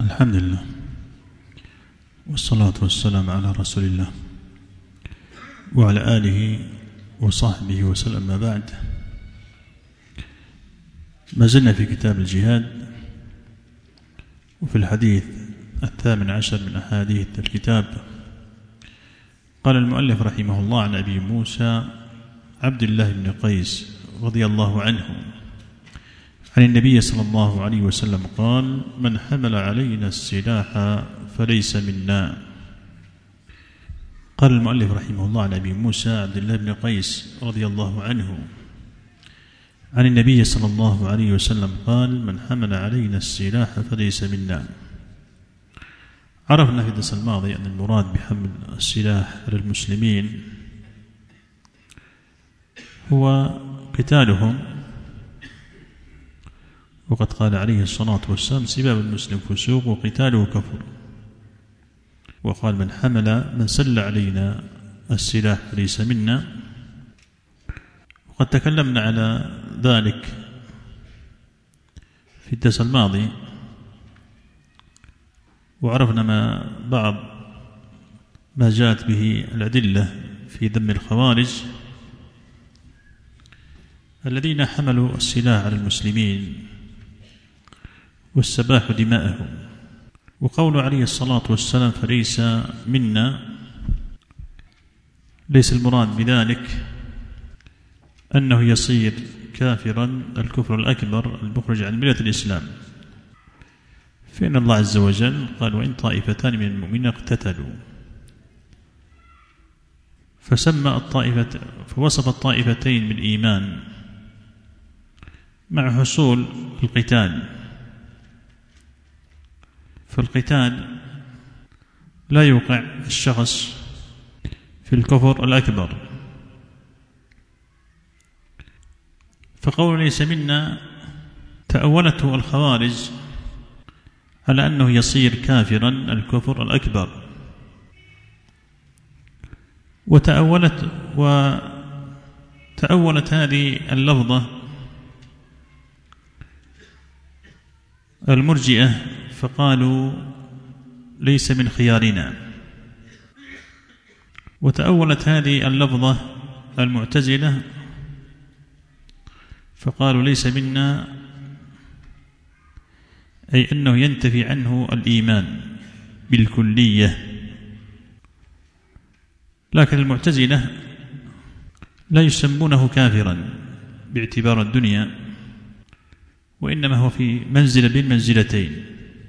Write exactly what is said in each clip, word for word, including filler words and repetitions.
الحمد لله والصلاة والسلام على رسول الله وعلى آله وصحبه وسلم. ما بعد، ما زلنا في كتاب الجهاد وفي الحديث الثامن عشر من أحاديث الكتاب. قال المؤلف رحمه الله عن أبي موسى عبد الله بن قيس رضي الله عنه عن النبي صلى الله عليه وسلم قال: من حمل علينا السلاح فليس منا. قال المؤلف رحمه الله عن أبي موسى عبد الله بن قيس رضي الله عنه عن النبي صلى الله عليه وسلم قال: من حمل علينا السلاح فليس منا. عرفنا في الدرس الماضي أن المراد بحمل السلاح على المسلمين هو قتالهم، وقد قال عليه الصلاة والسلام: سباب المسلم فسوق وقتاله كفر. وقال: من حمل من سل علينا السلاح فليس منا. وقد تكلمنا على ذلك في الدرس الماضي، وعرفنا ما بعض ما جاءت به الأدلة في ذم الخوارج الذين حملوا السلاح على المسلمين واستباحوا دماءهم. وقول عليه الصلاة والسلام: فليس منا، ليس المراد بذلك أنه يصير كافرا الكفر الأكبر المخرج عن ملة الإسلام، فإن الله عز وجل قال: وإن طائفتان من المؤمنين اقتتلوا، فسمى الطائفة فوصف الطائفتين بالإيمان مع حصول القتال. فالقتال لا يوقع الشخص في الكفر الأكبر. فقول ليس منا تأولته الخوارج على أنه يصير كافرا الكفر الأكبر، وتأولت وتأولت هذه اللفظة المرجئة فقالوا: ليس من خيارنا. وتأولت هذه اللفظة المعتزلة فقالوا: ليس منا، أي أنه ينتفي عنه الإيمان بالكلية. لكن المعتزلة لا يسمونه كافرا باعتبار الدنيا، وإنما هو في منزلة بين منزلتين،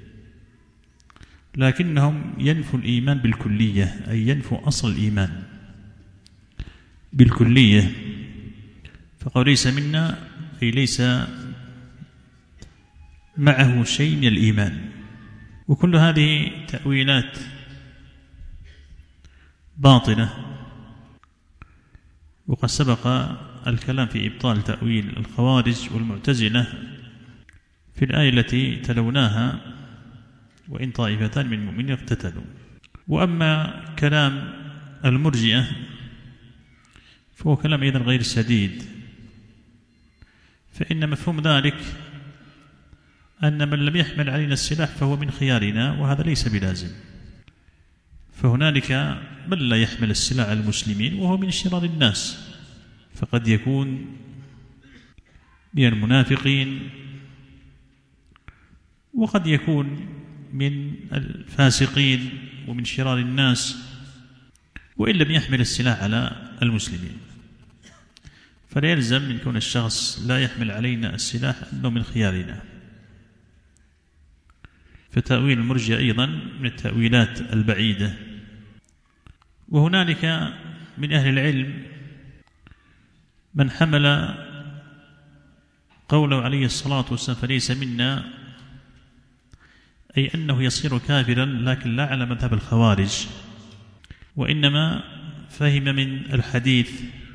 لكنهم ينفوا الإيمان بالكلية، أي ينفوا أصل الإيمان بالكلية. فقال: ليس منا، أي ليس معه شيء من الإيمان. وكل هذه تأويلات باطلة، وقد سبق الكلام في إبطال تأويل الخوارج والمعتزلة في الآية التي تلوناها: وإن طائفتان من المؤمنين اقتتلوا. وأما كلام المرجئة فهو كلام أيضا غير سديد، فإن مفهوم ذلك أن من لم يحمل علينا السلاح فهو من خيارنا، وهذا ليس بلازم. فهنالك من لا يحمل السلاح على المسلمين وهو من شرار الناس، فقد يكون من المنافقين، وقد يكون من الفاسقين ومن شرار الناس، وإن لم يحمل السلاح على المسلمين. فلا يلزم من كون الشخص لا يحمل علينا السلاح أنه من خيارنا. فتأويل المرجئة أيضا من التأويلات البعيدة. وهنالك من أهل العلم من حمل قوله عليه الصلاة والسلام: فليس منا، أي أنه يصير كافرا، لكن لا على مذهب الخوارج، وإنما فهم من الحديث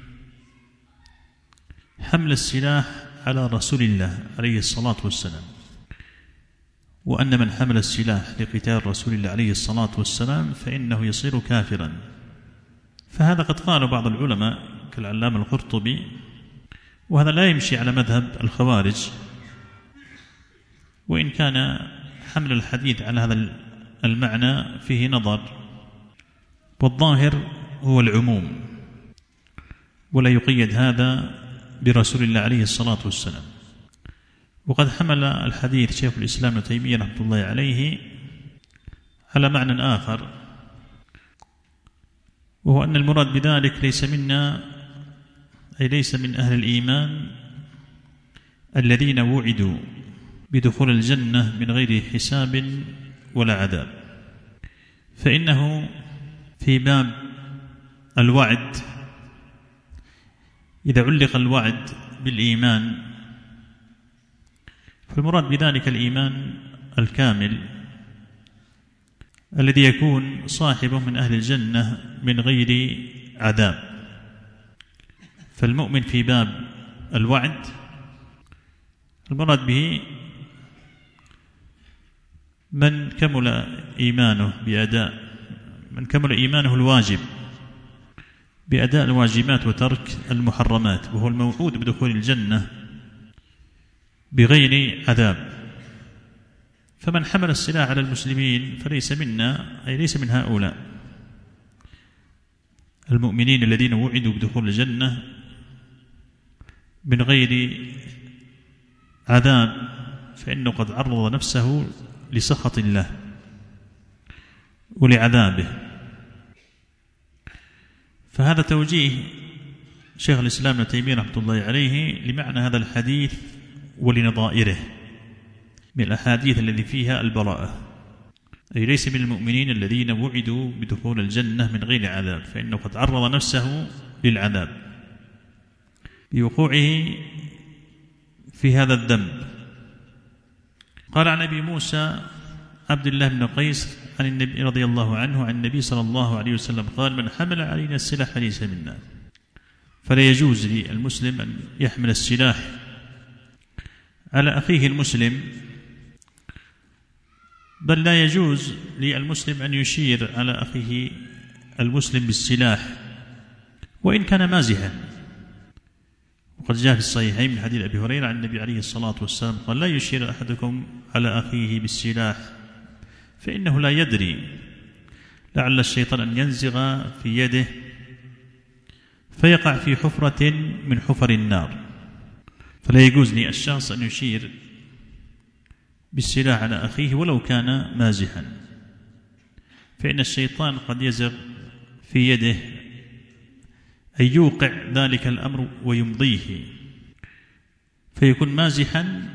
حمل السلاح على رسول الله عليه الصلاة والسلام، وأن من حمل السلاح لقتال رسول الله عليه الصلاة والسلام فإنه يصير كافرا. فهذا قد قال بعض العلماء كالعلامة القرطبي، وهذا لا يمشي على مذهب الخوارج، وإن كان فحمل الحديث على هذا المعنى فيه نظر، والظاهر هو العموم، ولا يقيد هذا برسول الله عليه الصلاة والسلام. وقد حمل الحديث شيخ الإسلام ابن تيمية رحمة الله عليه على معنى آخر، وهو أن المراد بذلك ليس منا، أي ليس من أهل الإيمان الذين وعدوا بدخول الجنة من غير حساب ولا عذاب، فإنه في باب الوعد إذا علق الوعد بالإيمان فالمراد بذلك الإيمان الكامل الذي يكون صاحبه من أهل الجنة من غير عذاب. فالمؤمن في باب الوعد المراد به من كمل إيمانه بأداء من كمل إيمانه الواجب بأداء الواجبات وترك المحرمات، وهو الموعود بدخول الجنة بغير عذاب. فمن حمل السلاح على المسلمين فليس منا، أي ليس من هؤلاء المؤمنين الذين وعدوا بدخول الجنة من غير عذاب، فإنه قد عرض نفسه لسخط الله ولعذابه. فهذا توجيه شيخ الإسلام ابن تيمية رحمة الله عليه لمعنى هذا الحديث ولنظائره من الأحاديث الذي فيها البراءة، أي ليس من المؤمنين الذين وعدوا بدخول الجنة من غير عذاب، فإنه قد عرض نفسه للعذاب بوقوعه في هذا الذنب. قال عن أبي موسى عبد الله بن قيس عن النبي رضي الله عنه عن النبي صلى الله عليه وسلم قال: من حمل علينا السلاح فليس منا. فلا يجوز للمسلم أن يحمل السلاح على أخيه المسلم، بل لا يجوز للمسلم أن يشير على أخيه المسلم بالسلاح وإن كان مازحا. وقد جاء في الصحيحين من حديث أبي هريرة عن النبي عليه الصلاة والسلام قال: لا يشير أحدكم على أخيه بالسلاح فإنه لا يدري لعل الشيطان أن ينزغ في يده فيقع في حفرة من حفر النار. فلا يجوز للشخص أن يشير بالسلاح على أخيه ولو كان مازحا، فإن الشيطان قد يزغ في يده أن يوقع ذلك الأمر ويمضيه فيكون مازحا،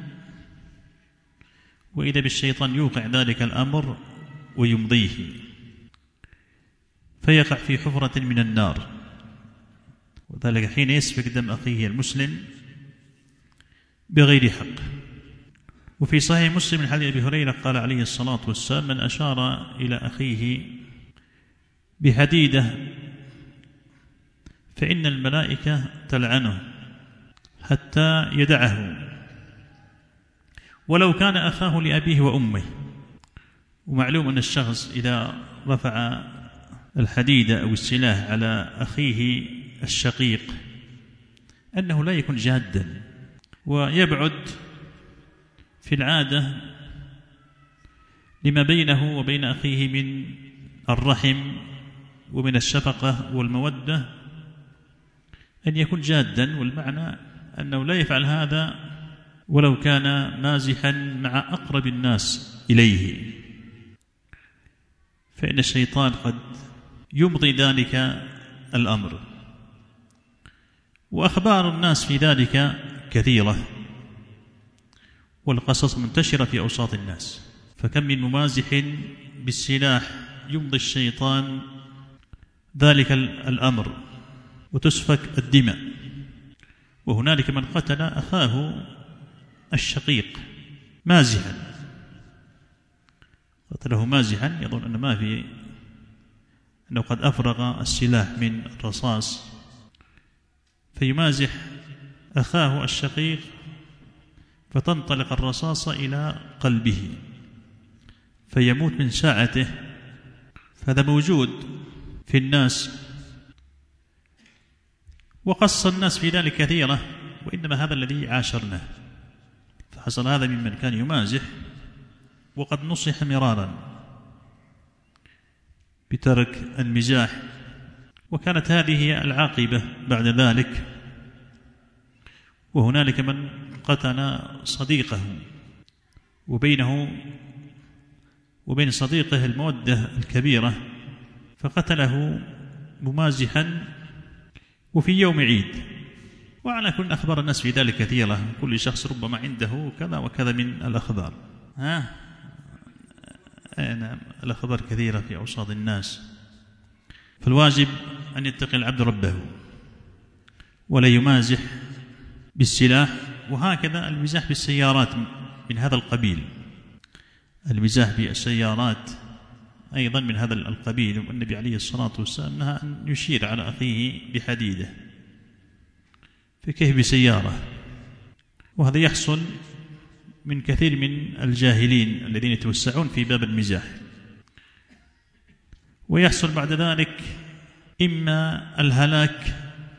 وإذا بالشيطان يوقع ذلك الأمر ويمضيه فيقع في حفرة من النار، وذلك حين يسفك دم أخيه المسلم بغير حق. وفي صحيح مسلم من حديث أبي هريرة قال عليه الصلاة والسلام: من أشار إلى أخيه بحديدة فإن الملائكة تلعنه حتى يدعه ولو كان أخاه لأبيه وأمه. ومعلوم أن الشخص إذا رفع الحديدة أو السلاح على أخيه الشقيق أنه لا يكون جادا، ويبعد في العادة لما بينه وبين أخيه من الرحم ومن الشفقة والمودة أن يكون جادا، والمعنى أنه لا يفعل هذا ولو كان مازحا مع أقرب الناس إليه، فإن الشيطان قد يمضي ذلك الأمر. وأخبار الناس في ذلك كثيرة، والقصص منتشرة في أوساط الناس، فكم من ممازح بالسلاح يمضي الشيطان ذلك الأمر وتسفك الدماء. وهنالك من قتل أخاه الشقيق مازحا، قتله مازحا يظن أن ما في أنه قد أفرغ السلاح من الرصاص، فيمازح أخاه الشقيق فتنطلق الرصاصة إلى قلبه فيموت من ساعته. فهذا موجود في الناس، وقص الناس في ذلك كثيرة، وإنما هذا الذي عاشرناه. فحصل هذا ممن كان يمازح وقد نصح مرارا بترك المزاح، وكانت هذه هي العاقبة بعد ذلك. وهنالك من قتل صديقه وبينه وبين صديقه المودة الكبيرة، فقتله ممازحا وفي يوم عيد. وعلى كل أخبار الناس في ذلك كثيرة، كل شخص ربما عنده كذا وكذا من الأخبار. ها نعم، الأخبار كثيرة في أوساط الناس. فالواجب أن يتقي العبد ربه ولا يمازح بالسلاح. وهكذا المزاح بالسيارات من هذا القبيل، المزاح بالسيارات أيضا من هذا القبيل. والنبي عليه الصلاة والسلام نهى أن يشير على أخيه بحديده، فكيف بسيارة؟ وهذا يحصل من كثير من الجاهلين الذين يتوسعون في باب المزاح، ويحصل بعد ذلك إما الهلاك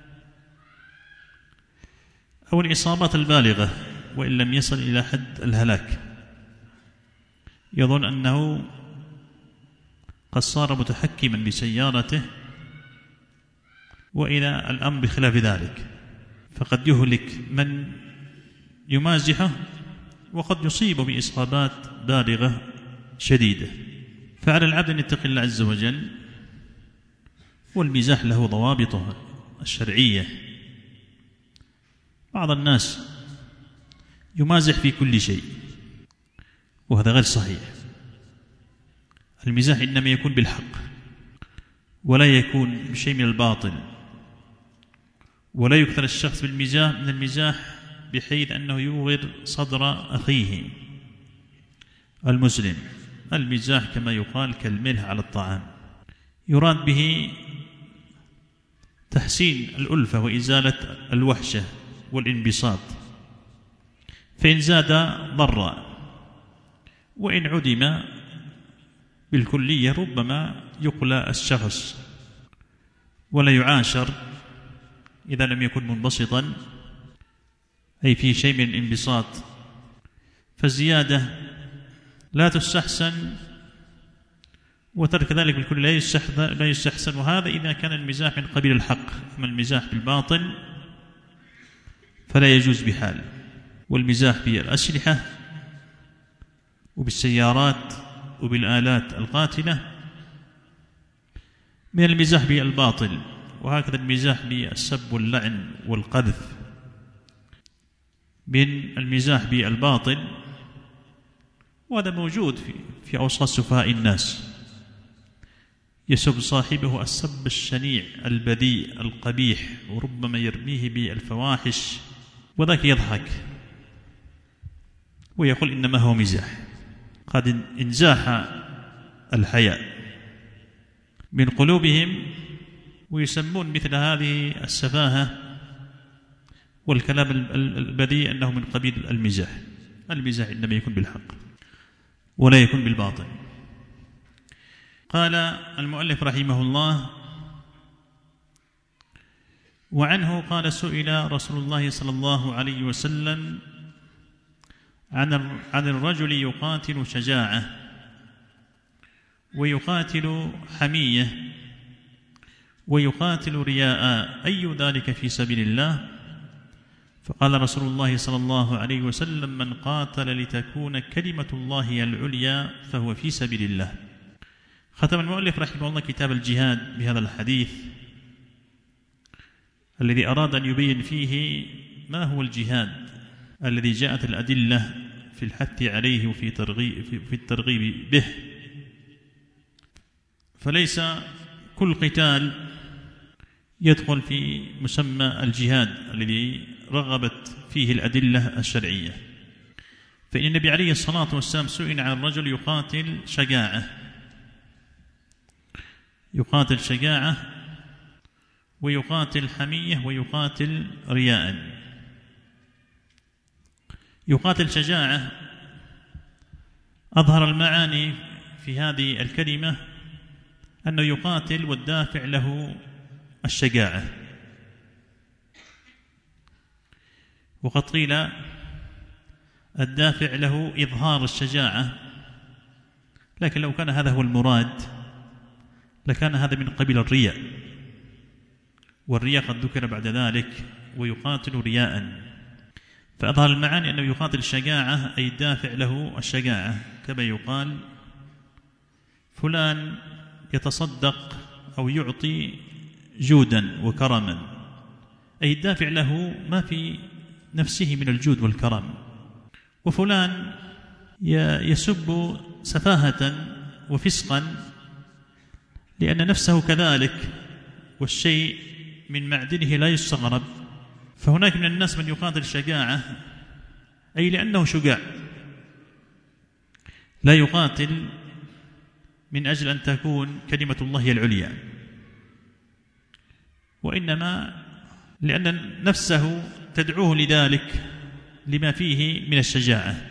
أو الإصابات البالغة، وإن لم يصل إلى حد الهلاك. يظن أنه قد صار متحكما بسيارته، وإذا الأمر بخلاف ذلك، فقد يهلك من يمازحه وقد يصيب بإصابات بالغة شديدة. فعلى العبد أن يتقي الله عز وجل. والمزاح له ضوابطه الشرعية. بعض الناس يمازح في كل شيء، وهذا غير صحيح. المزاح إنما يكون بالحق، ولا يكون بشيء من الباطل، ولا يكثر الشخص بالمزاح من المزاح بحيث أنه يوغر صدر أخيه المسلم. المزاح كما يقال كالملح على الطعام، يراد به تحسين الألفة وإزالة الوحشة والانبساط، فإن زاد ضر، وإن عدم بالكلية ربما يقلى الشخص ولا يعاشر إذا لم يكن منبسطا، أي في شيء من الانبساط. فالزيادة لا تستحسن، وترك ذلك بالكل لا يستحسن. وهذا إذا كان المزاح من قبيل الحق. أما المزاح بالباطل فلا يجوز بحال. والمزاح بالأسلحة وبالسيارات وبالآلات القاتلة من المزاح بالباطل. وهكذا المزاح بالسب واللعن والقذف من المزاح بالباطل، وهذا موجود في في أوساط سفهاء الناس. يسب صاحبه السب الشنيع البذيء القبيح، وربما يرميه بالفواحش، وذاك يضحك ويقول إنما هو مزاح. قد انزاح الحياء من قلوبهم، ويسمون مثل هذه السفاهة والكلام البذيء أنه من قبيل المزاح. المزاح إنما يكون بالحق ولا يكون بالباطل. قال المؤلف رحمه الله: وعنه قال: سئل رسول الله صلى الله عليه وسلم عن عن الرجل يقاتل شجاعة ويقاتل حمية ويقاتل رياء، أي ذلك في سبيل الله؟ فقال رسول الله صلى الله عليه وسلم: من قاتل لتكون كلمة الله العليا فهو في سبيل الله. ختم المؤلف رحمه الله كتاب الجهاد بهذا الحديث الذي أراد أن يبين فيه ما هو الجهاد الذي جاءت الأدلة في الحث عليه وفي ترغيب في الترغيب به. فليس كل قتال يدخل في مسمى الجهاد الذي رغبت فيه الأدلة الشرعية. فإن النبي عليه الصلاة والسلام سئل عن الرجل يقاتل شجاعة يقاتل شجاعة ويقاتل حمية ويقاتل رياء. يقاتل شجاعة أظهر المعاني في هذه الكلمة أنه يقاتل والدافع له الشجاعة، وقد قيل الدافع له إظهار الشجاعة لكن لو كان هذا هو المراد لكان هذا من قبيل الرياء، والرياء قد ذكر بعد ذلك ويقاتل رياء، فأظهر المعاني أنه يقاتل الشجاعة أي دافع له الشجاعة، كما يقال فلان يتصدق أو يعطي جودا وكرما، أي الدافع له ما في نفسه من الجود والكرم. وفلان يسب سفاهة وفسقا لأن نفسه كذلك والشيء من معدنه لا يستغرب، فهناك من الناس من يقاتل الشجاعة أي لأنه شجاع، لا يقاتل من أجل أن تكون كلمة الله هي العليا، وإنما لأن نفسه تدعوه لذلك لما فيه من الشجاعة،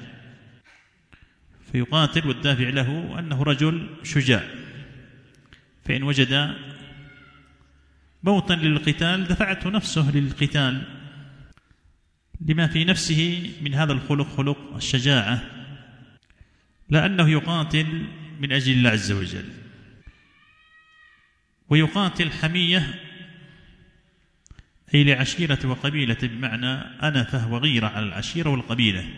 فيقاتل والدافع له أنه رجل شجاع، فإن وجد موطن للقتال دفعته نفسه للقتال لما في نفسه من هذا الخلق، خلق الشجاعة، لأنه يقاتل من أجل الله عز وجل. ويقاتل حمية أي لعشيرة وقبيلة، بمعنى أنفة وغيرة على العشيرة والقبيلة،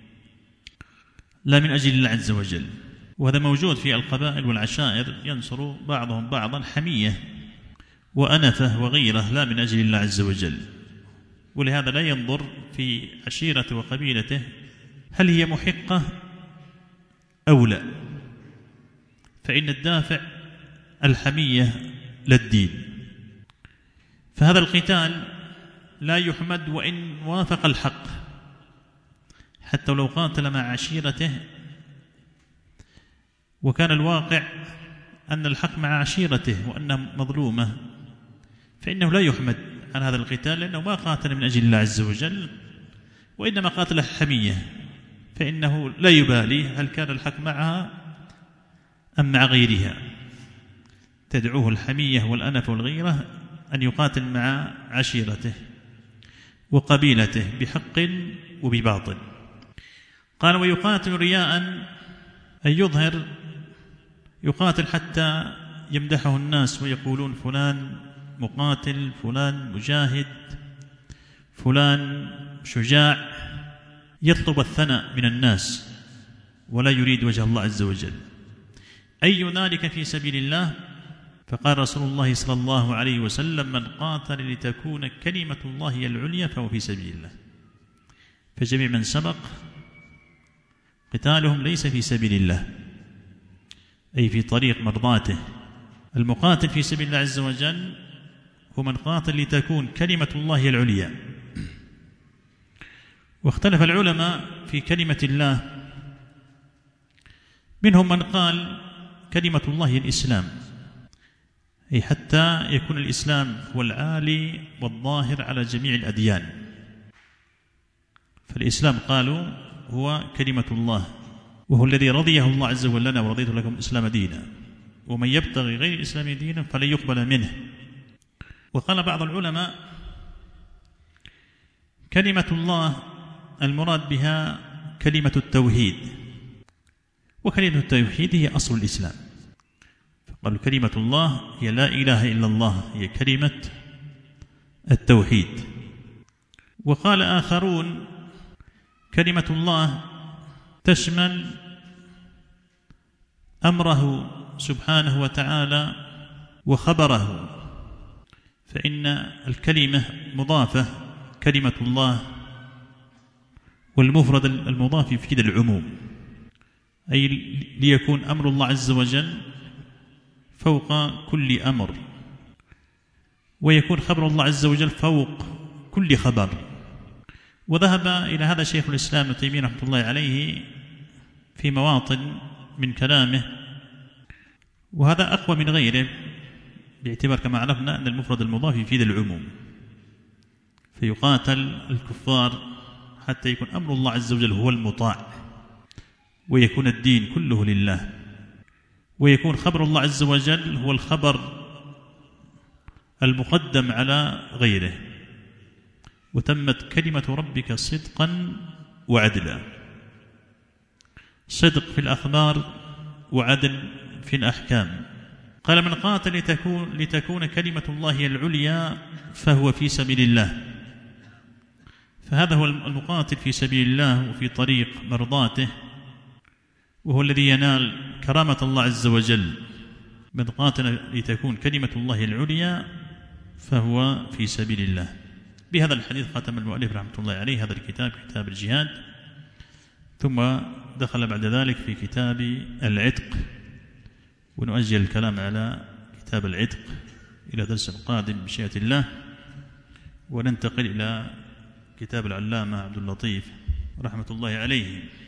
لا من أجل الله عز وجل. وهذا موجود في القبائل والعشائر، ينصر بعضهم بعضا حمية وأنفة وغيرة لا من أجل الله عز وجل. ولهذا لا ينظر في عشيرة وقبيلته هل هي محقة أو لا، فإن الدافع الحمية للدين. فهذا القتال لا يحمد وإن وافق الحق، حتى لو قاتل مع عشيرته وكان الواقع أن الحق مع عشيرته وأنها مظلومة، فإنه لا يحمد عن هذا القتال، لأنه ما قاتل من أجل الله عز وجل، وإنما قاتل حمية، فإنه لا يبالي هل كان الحق معها أم مع غيرها. تدعوه الحمية والأنف والغيرة أن يقاتل مع عشيرته وقبيلته بحق وبباطل. قال ويقاتل رياء أن يظهر، يقاتل حتى يمدحه الناس ويقولون فلان مقاتل، فلان مجاهد، فلان شجاع، يطلب الثناء من الناس ولا يريد وجه الله عز وجل. أي ذلك في سبيل الله؟ فقال رسول الله صلى الله عليه وسلم من قاتل لتكون كلمة الله هي العليا فهو في سبيل الله. فجميع من سبق قتالهم ليس في سبيل الله، أي في طريق مرضاته. المقاتل في سبيل الله عز وجل هو من قاتل لتكون كلمة الله هي العليا. واختلف العلماء في كلمة الله، منهم من قال كلمة الله هي الإسلام، أي حتى يكون الإسلام هو العالي والظاهر على جميع الأديان. فالإسلام قالوا هو كلمة الله، وهو الذي رضيه الله عز وجل لنا ورضيت لكم الإسلام دينا، ومن يبتغي غير الإسلام دينا فلن يقبل منه. وقال بعض العلماء كلمة الله المراد بها كلمة التوحيد، وكلمة التوحيد هي أصل الإسلام. فقالوا كلمة الله هي لا إله إلا الله، هي كلمة التوحيد. وقال آخرون كلمة الله تشمل أمره سبحانه وتعالى وخبره، فإن الكلمة مضافة كلمة الله، والمفرد المضاف يفيد العموم، أي ليكون أمر الله عز وجل فوق كل أمر، ويكون خبر الله عز وجل فوق كل خبر. وذهب إلى هذا شيخ الإسلام ابن تيمية رحمة الله عليه في مواطن من كلامه، وهذا أقوى من غيره، باعتبار كما عرفنا أن المفرد المضاف يفيد العموم، فيقاتل الكفار حتى يكون أمر الله عز وجل هو المطاع، ويكون الدين كله لله، ويكون خبر الله عز وجل هو الخبر المقدم على غيره. وتمت كلمة ربك صدقا وعدلا، صدق في الأخبار وعدل في الأحكام. قال: من قاتل لتكون, لتكون كلمة الله العليا فهو في سبيل الله. فهذا هو المقاتل في سبيل الله وفي طريق مرضاته، وهو الذي ينال كرامة الله عز وجل. من قاتل لتكون كلمة الله العليا فهو في سبيل الله. بهذا الحديث ختم المؤلف رحمة الله عليه هذا الكتاب، كتاب الجهاد، ثم دخل بعد ذلك في كتاب العتق، ونؤجل الكلام على كتاب العتق إلى درس قادم بمشيئة الله، وننتقل إلى كتاب العلامة عبد اللطيف رحمة الله عليه.